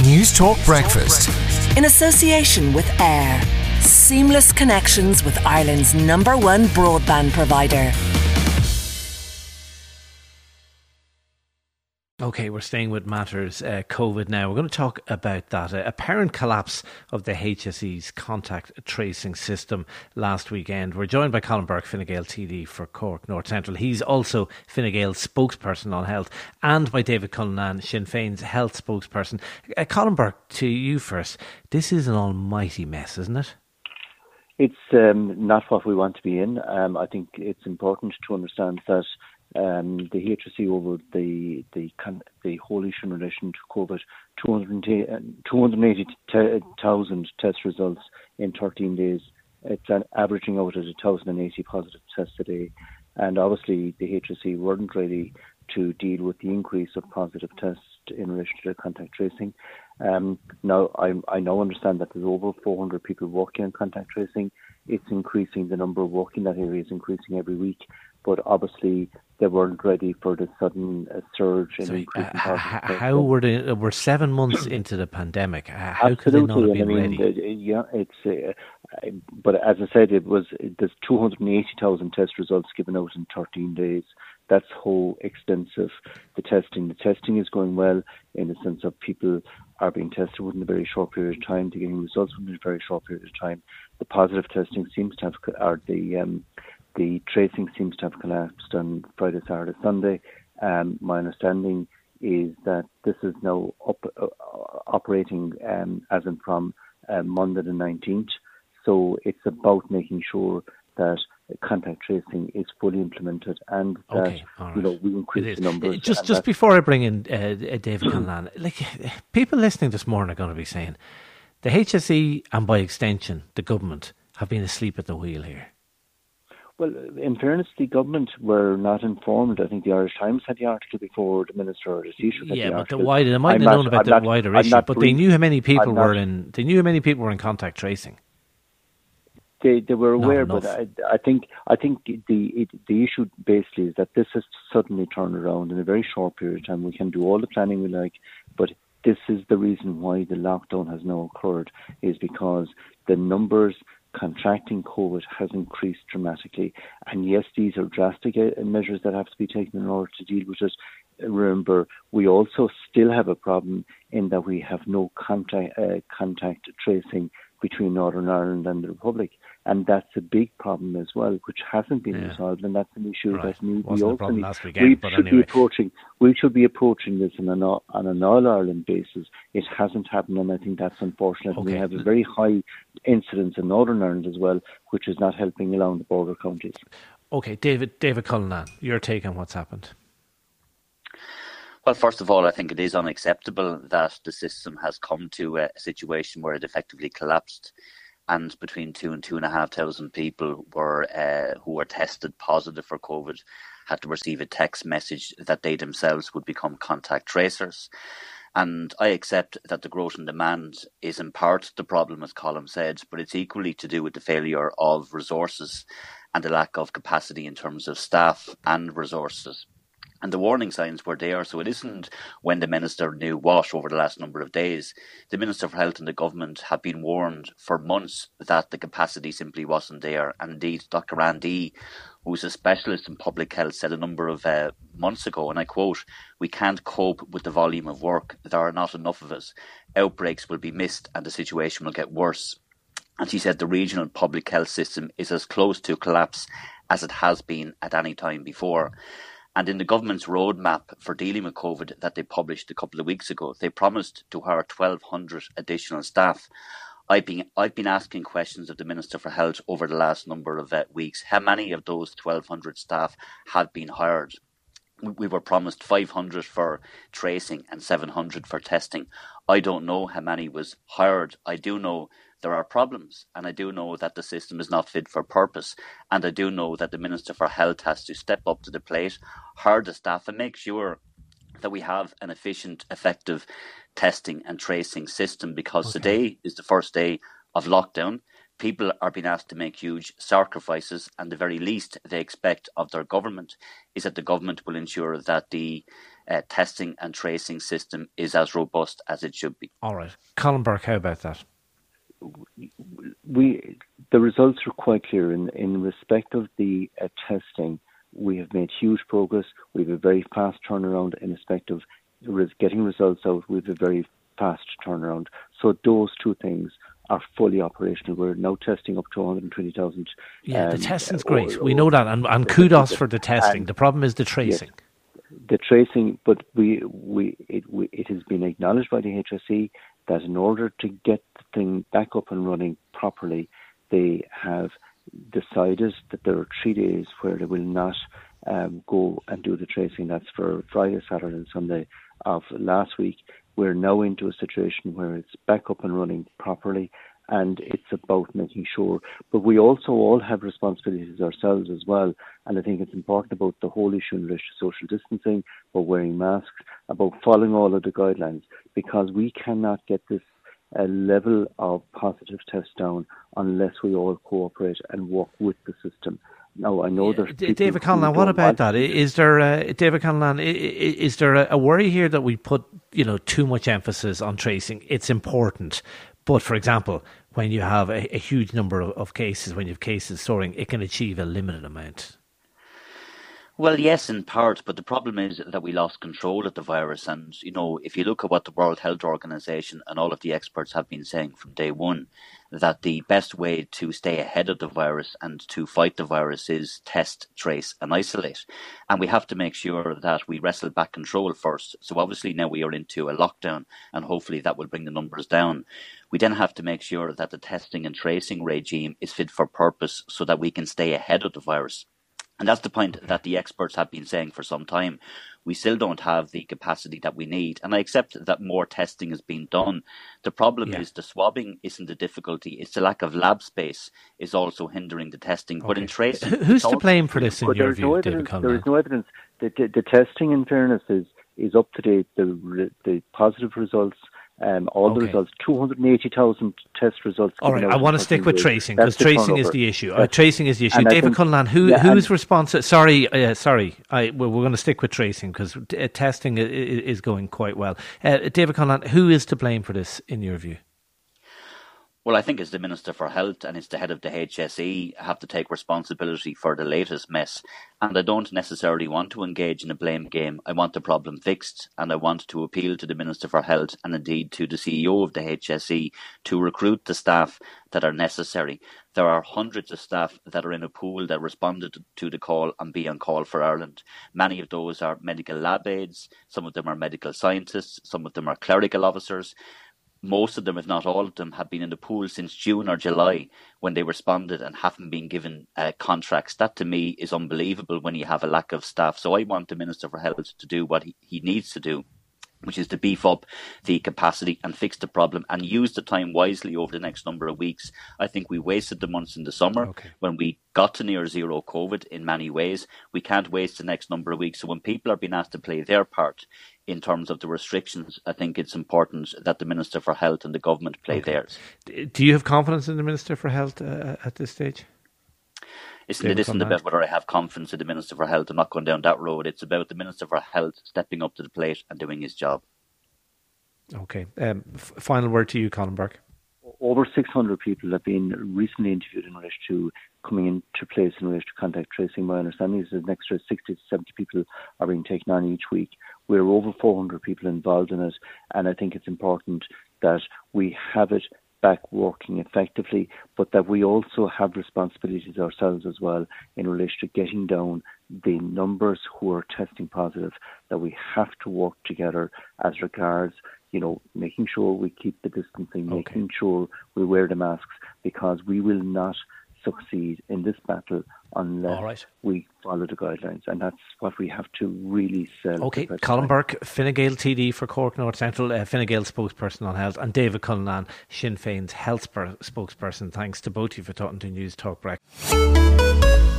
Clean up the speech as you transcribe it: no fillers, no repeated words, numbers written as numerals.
News Talk Breakfast. In association with AIR. Seamless connections with Ireland's #1 broadband provider. OK, we're staying with matters COVID now. We're going to talk about that apparent collapse of the HSE's contact tracing system last weekend. We're joined by Colin Burke, Fine Gael TD for Cork North Central. He's also Fine Gael's spokesperson on health, and by David Cullinane, Sinn Féin's health spokesperson. Colin Burke, to you first. This is an almighty mess, isn't it? It's not what we want to be in. I think it's important to understand that the HSE over the whole issue in relation to COVID, 280,000 test results in 13 days. It's averaging out at 1,080 positive tests a day. And obviously the HSE weren't ready to deal with the increase of positive tests in relation to contact tracing. Now, I now understand that there's over 400 people working on contact tracing. It's increasing, the number of work in that area is increasing every week. But obviously, they weren't ready for the sudden surge in increase in positive tests. How we're 7 months into the pandemic. How could they not have been ready? But as I said, there's 280,000 test results given out in 13 days. That's how extensive the testing is going well, in the sense of people are being tested within a very short period of time, they're getting results within a very short period of time. The positive testing seems to have, the tracing seems to have collapsed on Friday, Saturday, Sunday. My understanding is that this is now operating as in from Monday the 19th. So it's about making sure that contact tracing is fully implemented and that we increase the numbers. Just before I bring in David Cullinane, people listening this morning are going to be saying the HSE and by extension the government have been asleep at the wheel here. Well, in fairness, the government were not informed. I think the Irish Times had the article before the Minister or the Taoiseach had the article. But they might have known about the wider issue, but they knew how many people were in. They knew how many people were in contact tracing. They were aware, but I think the issue basically is that this has suddenly turned around in a very short period of time. We can do all the planning we like, but this is the reason why the lockdown has now occurred, is because the numbers contracting COVID has increased dramatically. And yes, these are drastic measures that have to be taken in order to deal with it. Remember, we also still have a problem in that we have no contact tracing between Northern Ireland and the Republic. And that's a big problem as well, which hasn't been resolved, and that's an issue that we should be approaching this on an all-Ireland basis. It hasn't happened, and I think that's unfortunate. Okay. We have a very high incidence in Northern Ireland as well, which is not helping along the border counties. Okay, David Cullinane, your take on what's happened? Well, first of all, I think it is unacceptable that the system has come to a situation where it effectively collapsed, and between 2,000 and 2,500 people who were tested positive for COVID had to receive a text message that they themselves would become contact tracers. And I accept that the growth in demand is in part the problem, as Colin said, but it's equally to do with the failure of resources and the lack of capacity in terms of staff and resources. And the warning signs were there, so it isn't when the Minister knew what over the last number of days. The Minister for Health and the government have been warned for months that the capacity simply wasn't there. And indeed, Dr. Andy, who's a specialist in public health, said a number of months ago, and I quote, "We can't cope with the volume of work. There are not enough of us. Outbreaks will be missed and the situation will get worse." And she said the regional public health system is as close to collapse as it has been at any time before. And in the government's roadmap for dealing with COVID that they published a couple of weeks ago, they promised to hire 1,200 additional staff. I've been asking questions of the Minister for Health over the last number of weeks. How many of those 1,200 staff have been hired? We were promised 500 for tracing and 700 for testing. I don't know how many was hired. I do know there are problems, and I do know that the system is not fit for purpose, and I do know that the Minister for Health has to step up to the plate, hire the staff and make sure that we have an efficient, effective testing and tracing system, because today is the first day of lockdown. People are being asked to make huge sacrifices, and the very least they expect of their government is that the government will ensure that the testing and tracing system is as robust as it should be. All right. Colin Burke, how about that? The results are quite clear. In respect of the testing, we have made huge progress. We have a very fast turnaround in respect of getting results out. We have a very fast turnaround. So those two things are fully operational. We're now testing up to 120,000. Yeah, the testing's great. We know that, and kudos for the testing. The problem is the tracing. Yes, the tracing, but it has been acknowledged by the HSE that in order to get the thing back up and running properly, they have decided that there are 3 days where they will not go and do the tracing. That's for Friday, Saturday and Sunday of last week. We're now into a situation where it's back up and running properly, and it's about making sure. But we also all have responsibilities ourselves as well, and I think it's important about the whole issue in relation to social distancing, about wearing masks, about following all of the guidelines, because we cannot get this level of positive tests down unless we all cooperate and work with the system. Now, I know there's David Conlan, what about that? Is there, David Conlan, is there a worry here that we put, too much emphasis on tracing? It's important, but for example, when you have a huge number of cases, when you have cases soaring, it can achieve a limited amount. Well, yes, in part, but the problem is that we lost control of the virus. And, if you look at what the World Health Organization and all of the experts have been saying from day one, that the best way to stay ahead of the virus and to fight the virus is test, trace and isolate. And we have to make sure that we wrestle back control first. So obviously now we are into a lockdown, and hopefully that will bring the numbers down. We then have to make sure that the testing and tracing regime is fit for purpose so that we can stay ahead of the virus. And that's the point that the experts have been saying for some time. We still don't have the capacity that we need. And I accept that more testing is being done. The problem is the swabbing isn't the difficulty. It's the lack of lab space is also hindering the testing. Okay. But in tracing... Who's to blame for this in your view, David Conlan? There is no evidence. The testing, in fairness, is up to date. The positive results... all the results, 280,000 test results. All right, I want to stick with tracing because tracing is the issue. Tracing is the issue. David Conlan, who's responsible? Sorry. We're going to stick with tracing because testing is going quite well. David Conlan, who is to blame for this in your view? Well, I think it's the Minister for Health and it's the head of the HSE have to take responsibility for the latest mess. And I don't necessarily want to engage in a blame game. I want the problem fixed, and I want to appeal to the Minister for Health and indeed to the CEO of the HSE to recruit the staff that are necessary. There are hundreds of staff that are in a pool that responded to the call and be on call for Ireland. Many of those are medical lab aides, some of them are medical scientists, some of them are clerical officers. Most of them, if not all of them, have been in the pool since June or July when they responded and haven't been given contracts. That to me is unbelievable when you have a lack of staff. So I want the Minister for Health to do what he needs to do, which is to beef up the capacity and fix the problem and use the time wisely over the next number of weeks. I think we wasted the months in the summer when we got to near zero COVID in many ways. We can't waste the next number of weeks. So when people are being asked to play their part in terms of the restrictions, I think it's important that the Minister for Health and the government play theirs. Do you have confidence in the Minister for Health at this stage? It isn't about whether I have confidence in the Minister for Health. I'm not going down that road. It's about the Minister for Health stepping up to the plate and doing his job. Okay. Final word to you, Colin Burke. Over 600 people have been recently interviewed in relation to coming into place in relation to contact tracing. My understanding is that an extra 60 to 70 people are being taken on each week. We're over 400 people involved in it, and I think it's important that we have it back working effectively, but that we also have responsibilities ourselves as well in relation to getting down the numbers who are testing positive, that we have to work together as regards, making sure we keep the distancing, making sure we wear the masks, because we will not succeed in this battle unless we follow the guidelines, and that's what we have to really sell. Okay, Colin Burke, Fine Gael TD for Cork North Central, Fine Gael spokesperson on health, and David Conlan, Sinn Féin's health spokesperson. Thanks to both of you for talking to News Talk Break.